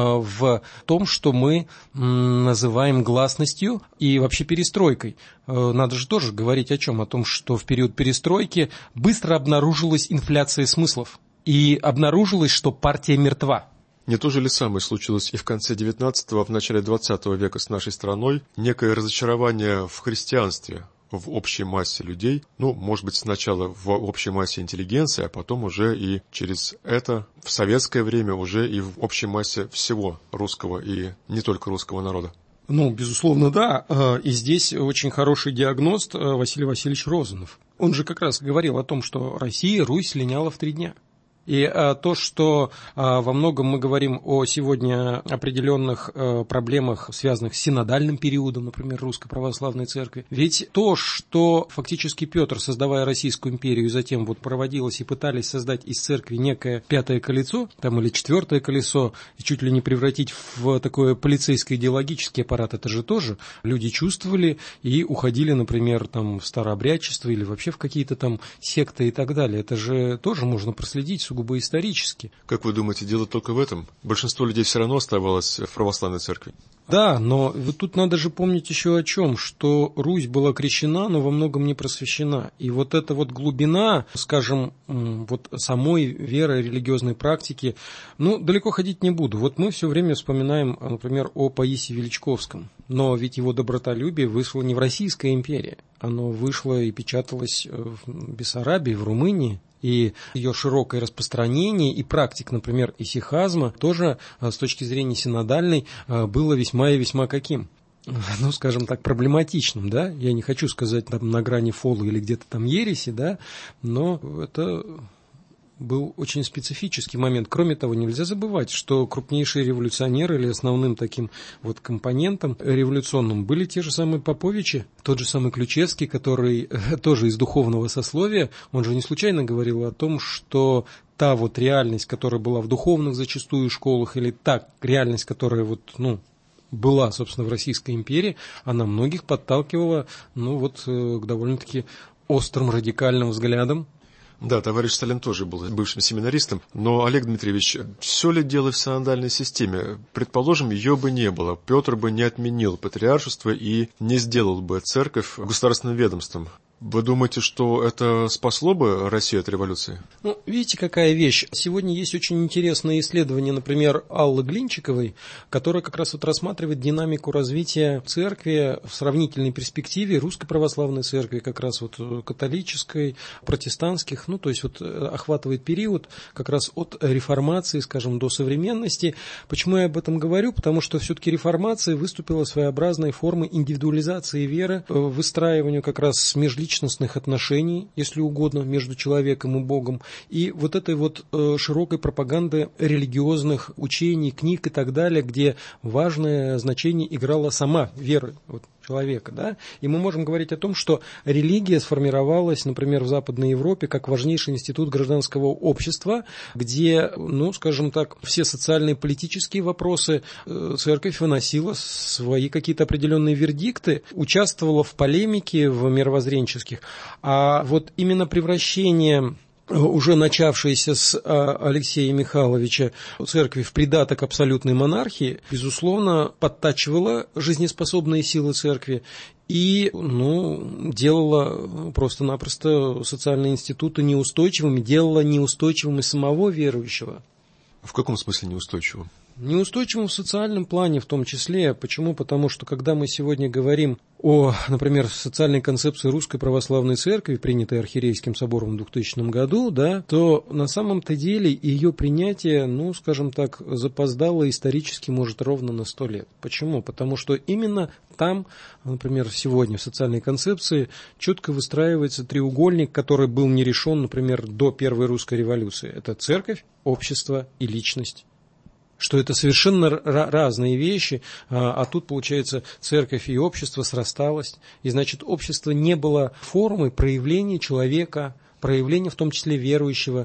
в том, что мы называем гласностью и вообще перестройкой. Надо же тоже говорить о чем? О том, что в период перестройки быстро обнаружилась инфляция смыслов. И обнаружилось, что партия мертва. Не то же ли самое случилось и в конце XIX, в начале XX века с нашей страной? Некое разочарование в христианстве, в общей массе людей. Ну, может быть, сначала в общей массе интеллигенции, а потом уже и через это в советское время уже и в общей массе всего русского и не только русского народа. Ну, безусловно, да. И здесь очень хороший диагност Василий Васильевич Розанов. Он же как раз говорил о том, что Россия, Русь линяла в 3 дня. И то, что во многом мы говорим о сегодня определенных проблемах, связанных с синодальным периодом, например, Русской Православной Церкви, ведь то, что фактически Петр, создавая Российскую империю, и затем вот проводилось и пытались создать из церкви некое 5-е колесо, там или 4-е колесо, и чуть ли не превратить в такое полицейский идеологический аппарат, это же тоже люди чувствовали и уходили, например, там в старообрядчество или вообще в какие-то там секты и так далее. Это же тоже можно проследить сугубо исторически. Как вы думаете, дело только в этом? Большинство людей все равно оставалось в православной церкви. Да, но вот тут надо же помнить еще о чем, что Русь была крещена, но во многом не просвещена. И вот эта вот глубина, скажем, вот самой веры, религиозной практики, ну, далеко ходить не буду. Вот мы все время вспоминаем, например, о Паисии Величковском. Но ведь его добротолюбие вышло не в Российской империи, оно вышло и печаталось в Бессарабии, в Румынии. И ее широкое распространение и практик, например, исихазма, тоже с точки зрения синодальной было весьма и весьма каким? Ну, скажем так, проблематичным, да? Я не хочу сказать там на грани фола или где-то там ереси, да? Но это был очень специфический момент. Кроме того, нельзя забывать, что крупнейшие революционеры или основным таким вот компонентом революционным были те же самые Поповичи, тот же самый Ключевский, который тоже из духовного сословия, он же не случайно говорил о том, что та вот реальность, которая была в духовных зачастую школах, или та реальность, которая вот, была, собственно, в Российской империи, она многих подталкивала, к довольно-таки острым радикальным взглядам. Да, товарищ Сталин тоже был бывшим семинаристом, но, Олег Дмитриевич, все ли дело в синодальной системе? Предположим, ее бы не было, Петр бы не отменил патриаршество и не сделал бы церковь государственным ведомством. Вы думаете, что это спасло бы Россию от революции? Видите, какая вещь. Сегодня есть очень интересное исследование, например, Аллы Глинчиковой, которая как раз вот рассматривает динамику развития церкви в сравнительной перспективе русской православной церкви, как раз вот католической, протестантских, то есть вот охватывает период как раз от реформации, скажем, до современности. Почему я об этом говорю? Потому что все-таки реформация выступила своеобразной формой индивидуализации веры, выстраиванию как раз межличностных отношений, если угодно, между человеком и Богом, и вот этой вот широкой пропаганды религиозных учений, книг и так далее, где важное значение играла сама вера человека, да? И мы можем говорить о том, что религия сформировалась, например, в Западной Европе как важнейший институт гражданского общества, где, скажем так, все социальные и политические вопросы церковь выносила свои какие-то определенные вердикты, участвовала в полемике, в мировоззренческих. А вот именно превращение уже начавшаяся с Алексея Михайловича церкви в придаток абсолютной монархии, безусловно, подтачивала жизнеспособные силы церкви и, делала просто-напросто социальные институты неустойчивыми, делала неустойчивым и самого верующего. В каком смысле неустойчивым? Неустойчивым в социальном плане в том числе. Почему? Потому что, когда мы сегодня говорим о, например, социальной концепции Русской Православной Церкви, принятой Архиерейским собором в 2000 году, да, то на самом-то деле ее принятие, скажем так, запоздало исторически, может, ровно на 100 лет. Почему? Потому что именно там, например, сегодня в социальной концепции четко выстраивается треугольник, который был не решен, например, до Первой русской революции. Это церковь, общество и личность. Что это совершенно разные вещи, а тут, получается, церковь и общество срасталось, и, значит, общество не было формой проявления человека, проявления в том числе верующего,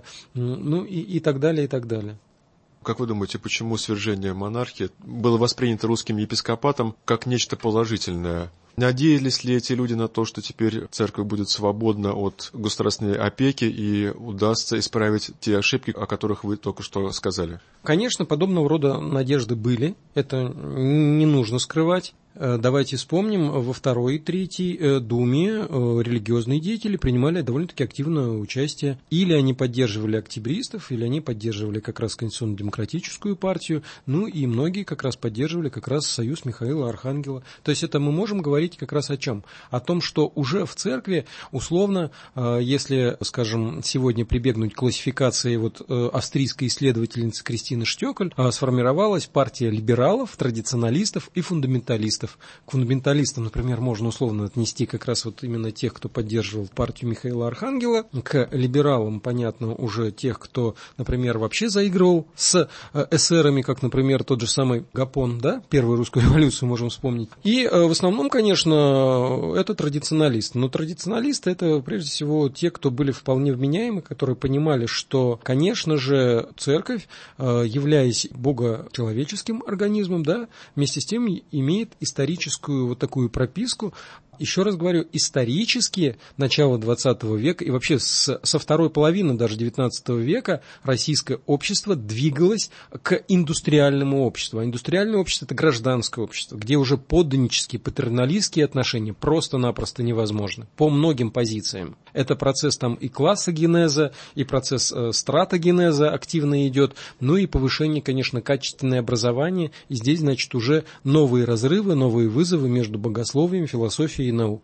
и так далее, и так далее. Как вы думаете, почему свержение монархии было воспринято русским епископатом как нечто положительное? Надеялись ли эти люди на то, что теперь церковь будет свободна от государственной опеки и удастся исправить те ошибки, о которых вы только что сказали? Конечно, подобного рода надежды были, это не нужно скрывать. Давайте вспомним, во второй и третьей думе религиозные деятели принимали довольно-таки активное участие. Или они поддерживали октябристов, или они поддерживали как раз Конституционно-демократическую партию, и многие как раз поддерживали как раз союз Михаила Архангела. То есть это мы можем говорить как раз о чем? О том, что уже в церкви, условно, если, скажем, сегодня прибегнуть к классификации австрийской исследовательницы Кристины Штёкель, сформировалась партия либералов, традиционалистов и фундаменталистов. К фундаменталистам, например, можно условно отнести как раз именно тех, кто поддерживал партию Михаила Архангела. К либералам, понятно, уже тех, кто, например, вообще заигрывал с эсерами, как, например, тот же самый Гапон, да, Первую русскую революцию можем вспомнить. И в основном, конечно, это традиционалисты. Но традиционалисты — это, прежде всего, те, кто были вполне вменяемы, которые понимали, что, конечно же, церковь, являясь богочеловеческим организмом, да, вместе с тем имеет историческую такую прописку. Еще раз говорю, исторически начало 20 века и вообще со второй половины даже 19 века российское общество двигалось к индустриальному обществу. А индустриальное общество — это гражданское общество, где уже подданнические, патерналистские отношения просто-напросто невозможны по многим позициям. Это процесс и классогенеза, и процесс стратогенеза активно идет, и повышение, конечно, качественное образование. И здесь, значит, уже новые разрывы, новые вызовы между богословием, философией и наукой.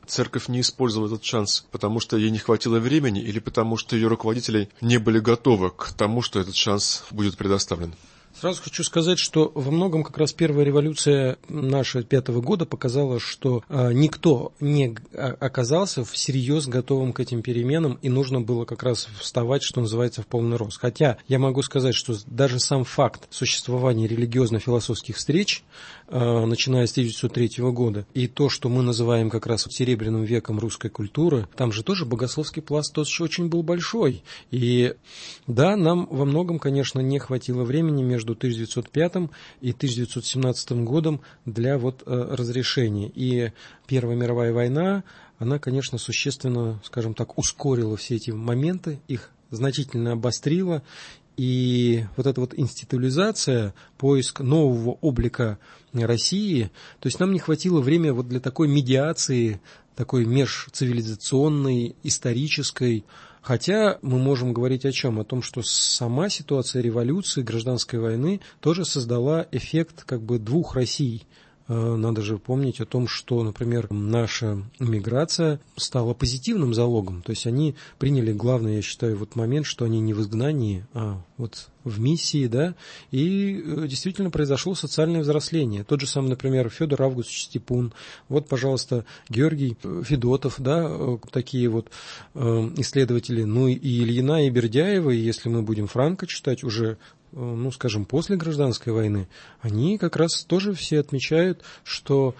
церковь не использовала этот шанс, потому что ей не хватило времени или потому что ее руководители не были готовы к тому, что этот шанс будет предоставлен? Сразу хочу сказать, что во многом как раз первая революция наша 5-го года показала, что никто не оказался всерьез готовым к этим переменам, и нужно было как раз вставать, что называется, в полный рост. Хотя я могу сказать, что даже сам факт существования религиозно-философских встреч, начиная с 1903 года, и то, что мы называем как раз серебряным веком русской культуры, там же тоже богословский пласт тоже очень был большой. И да, нам во многом, конечно, не хватило времени между 1905 и 1917 годом для разрешения. И Первая мировая война, она, конечно, существенно, скажем так, ускорила все эти моменты, их значительно обострила. И эта институализация, поиск нового облика России, то есть нам не хватило времени для такой медиации, такой межцивилизационной, исторической. Хотя мы можем говорить о чем? О том, что сама ситуация революции, гражданской войны тоже создала эффект двух Россий. Надо же помнить о том, что, например, наша миграция стала позитивным залогом. То есть они приняли главный, я считаю, момент, что они не в изгнании, а в миссии, да, и действительно произошло социальное взросление. Тот же самый, например, Федор Августович Степун, пожалуйста, Георгий Федотов, да, такие исследователи, и Ильина и Бердяева, и если мы будем Франка читать уже, скажем, после гражданской войны, они как раз тоже все отмечают, что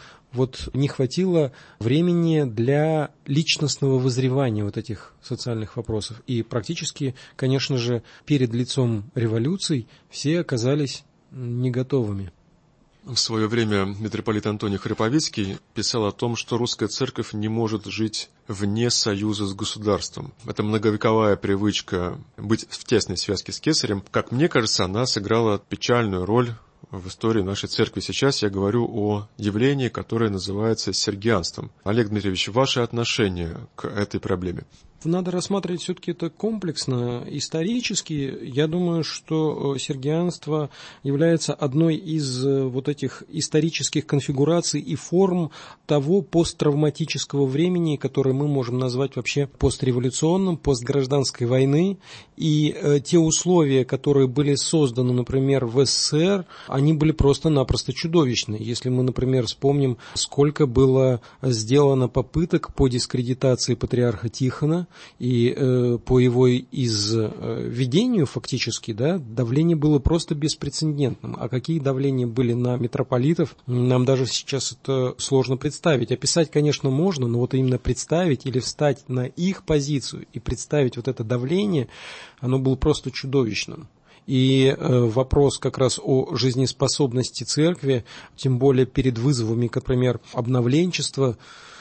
не хватило времени для личностного вызревания этих социальных вопросов. И практически, конечно же, перед лицом революций все оказались не готовыми. В свое время митрополит Антоний Храповицкий писал о том, что русская церковь не может жить вне союза с государством. Это многовековая привычка быть в тесной связке с кесарем. Как мне кажется, она сыграла печальную роль в истории нашей церкви. Сейчас я говорю о явлении, которое называется сергианством. Олег Дмитриевич, ваше отношение к этой проблеме? Надо рассматривать все-таки это комплексно, исторически. Я думаю, что сергианство является одной из этих исторических конфигураций и форм того посттравматического времени, которое мы можем назвать вообще постреволюционным, постгражданской войны. И те условия, которые были созданы, например, в СССР, они были просто-напросто чудовищны. Если мы, например, вспомним, сколько было сделано попыток по дискредитации патриарха Тихона, и по его изведению фактически, да, давление было просто беспрецедентным. А какие давления были на митрополитов, нам даже сейчас это сложно представить. Описать, конечно, можно, но именно представить или встать на их позицию и представить это давление, оно было просто чудовищным. И вопрос как раз о жизнеспособности церкви, тем более перед вызовами, например, обновленчества,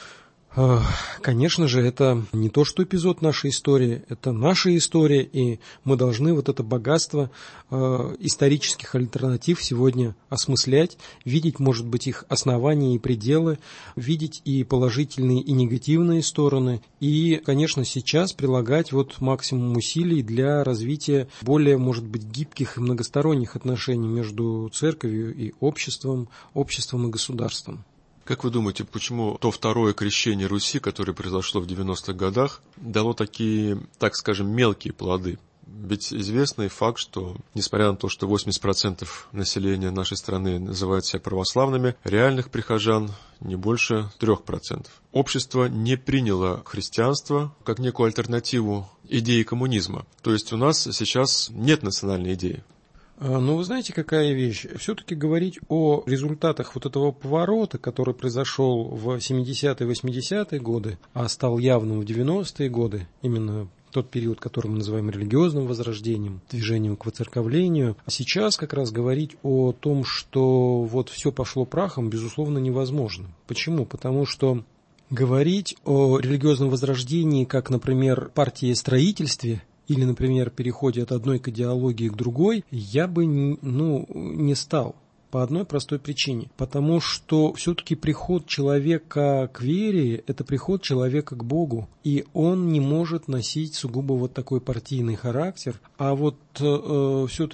конечно же, это не то, что эпизод нашей истории, это наша история, и мы должны это богатство исторических альтернатив сегодня осмыслять, видеть, может быть, их основания и пределы, видеть и положительные, и негативные стороны, и, конечно, сейчас прилагать максимум усилий для развития более, может быть, гибких и многосторонних отношений между церковью и обществом и государством. Как вы думаете, почему то второе крещение Руси, которое произошло в 90-х годах, дало такие, так скажем, мелкие плоды? Ведь известный факт, что, несмотря на то, что 80% населения нашей страны называют себя православными, реальных прихожан не больше 3%. Общество не приняло христианство как некую альтернативу идеи коммунизма. То есть у нас сейчас нет национальной идеи. Вы знаете, какая вещь? Все-таки говорить о результатах этого поворота, который произошел в 70-е, 80-е годы, а стал явным в 90-е годы, именно тот период, который мы называем религиозным возрождением, движением к воцерковлению. А сейчас как раз говорить о том, что все пошло прахом, безусловно, невозможно. Почему? Потому что говорить о религиозном возрождении, как, например, партии строительстве, или, например, переходе от одной к идеологии к другой, я бы не стал. По одной простой причине. Потому что все-таки приход человека к вере – это приход человека к Богу. И он не может носить сугубо такой партийный характер. А все-таки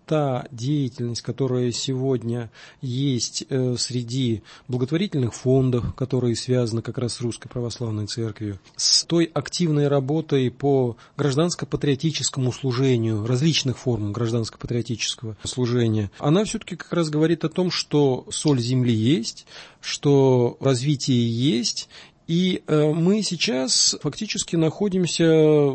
та деятельность, которая сегодня есть среди благотворительных фондов, которые связаны как раз с Русской Православной Церковью, с той активной работой по гражданско-патриотическому служению, различных форм гражданско-патриотического служения, она все-таки как раз говорит о том, что соль земли есть, что развитие есть. И мы сейчас фактически находимся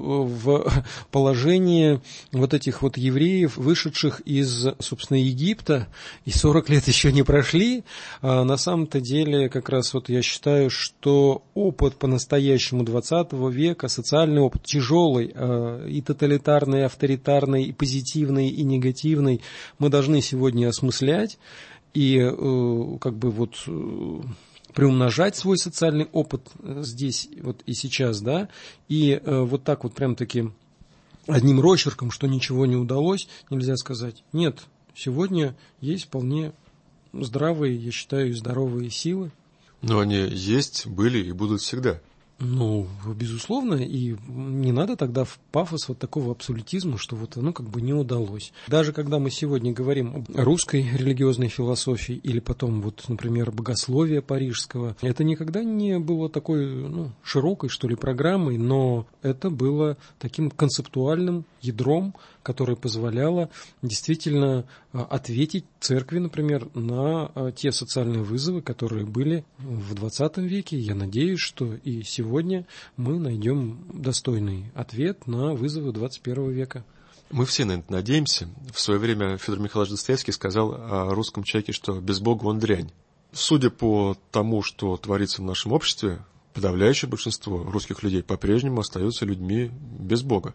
в положении вот этих вот евреев, вышедших из, собственно, Египта, и 40 лет еще не прошли. На самом-то деле, как раз вот я считаю, что опыт по-настоящему 20 века, социальный опыт тяжелый, и тоталитарный, и авторитарный, и позитивный, и негативный, мы должны сегодня осмыслять и как бы вот приумножать свой социальный опыт здесь вот и сейчас, да, и вот так вот прям таки одним росчерком, что ничего не удалось, нельзя сказать. Нет, сегодня есть вполне здравые, я считаю, здоровые силы. Но они есть, были и будут всегда. Ну, безусловно, и не надо тогда в пафос вот такого абсолютизма, что вот оно как бы не удалось. Даже когда мы сегодня говорим о русской религиозной философии или потом вот, например, богословия парижского, это никогда не было такой, широкой, что ли, программой, но это было таким концептуальным ядром, которое позволяло действительно ответить церкви, например, на те социальные вызовы, которые были в 20 веке. Я надеюсь, что и сегодня мы найдем достойный ответ на вызовы 21 века. Мы все на это надеемся. В свое время Федор Михайлович Достоевский сказал о русском человеке, что без Бога он дрянь. Судя по тому, что творится в нашем обществе, подавляющее большинство русских людей по-прежнему остаются людьми без Бога.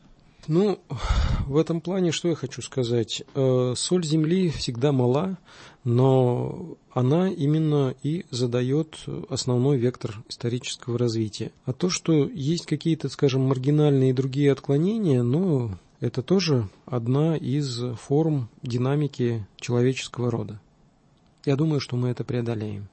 Ну, в этом плане что я хочу сказать? Соль земли всегда мала, но она именно и задает основной вектор исторического развития. А то, что есть какие-то, скажем, маргинальные и другие отклонения, это тоже одна из форм динамики человеческого рода. Я думаю, что мы это преодолеем.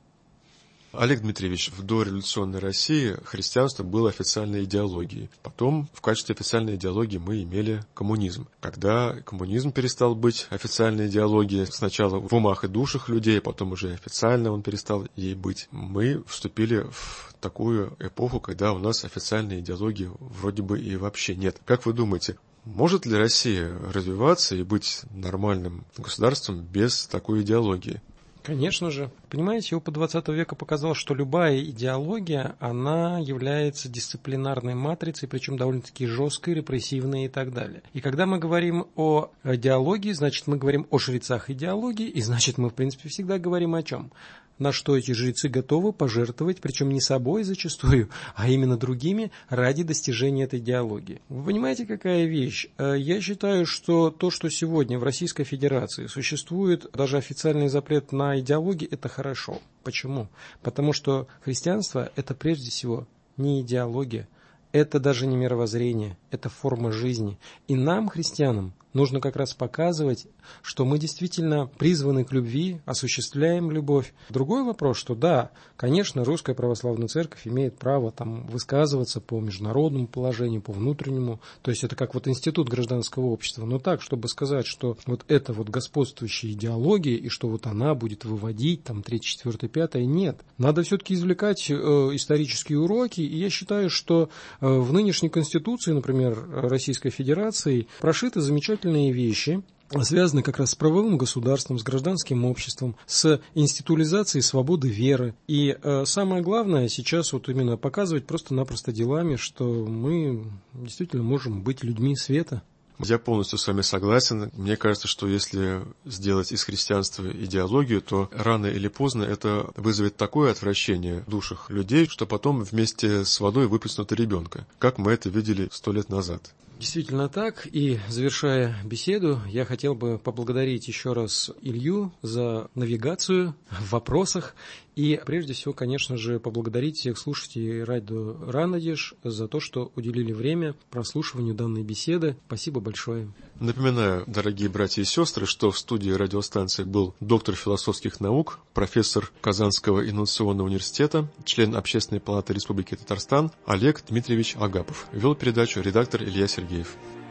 Олег Дмитриевич, в дореволюционной России христианство было официальной идеологией. Потом в качестве официальной идеологии мы имели коммунизм. Когда коммунизм перестал быть официальной идеологией, сначала в умах и душах людей, потом уже официально он перестал ей быть, мы вступили в такую эпоху, когда у нас официальной идеологии вроде бы и вообще нет. Как вы думаете, может ли Россия развиваться и быть нормальным государством без такой идеологии? Конечно же. Понимаете, опыт 20 века показал, что любая идеология, она является дисциплинарной матрицей, причем довольно-таки жесткой, репрессивной и так далее. И когда мы говорим о идеологии, значит, мы говорим о жрецах идеологии, и значит, мы, в принципе, всегда говорим о чем? На что эти жрецы готовы пожертвовать, причем не собой зачастую, а именно другими ради достижения этой идеологии. Вы понимаете, какая вещь? Я считаю, что то, что сегодня в Российской Федерации существует даже официальный запрет на идеологию, это хорошо. Почему? Потому что христианство – это прежде всего не идеология, это даже не мировоззрение, это форма жизни. И нам, христианам, нужно как раз показывать, что мы действительно призваны к любви, осуществляем любовь. Другой вопрос, что да, конечно, Русская Православная Церковь имеет право там высказываться по международному положению, по внутреннему, то есть это как вот институт гражданского общества, но так, чтобы сказать, что вот это вот господствующая идеология, и что вот она будет выводить там 3, 4, 5, нет. Надо все-таки извлекать исторические уроки, и я считаю, что в нынешней Конституции, например, Российской Федерации, прошиты замечательные вещи, связаны как раз с правовым государством, с гражданским обществом, с институализацией свободы веры. И самое главное сейчас вот именно показывать просто-напросто делами, что мы действительно можем быть людьми света. Я полностью с вами согласен. Мне кажется, что если сделать из христианства идеологию, то рано или поздно это вызовет такое отвращение в душах людей, что потом вместе с водой выплеснут ребенка, как мы это видели 100 лет назад. Действительно так. И завершая беседу, я хотел бы поблагодарить еще раз Илью за навигацию в вопросах. И прежде всего, конечно же, поблагодарить всех слушателей радио «Ранадеж» за то, что уделили время прослушиванию данной беседы. Спасибо большое. Напоминаю, дорогие братья и сестры, что в студии радиостанции был доктор философских наук, профессор Казанского инновационного университета, член Общественной палаты Республики Татарстан Олег Дмитриевич Агапов. Вел передачу редактор Илья Сергеев.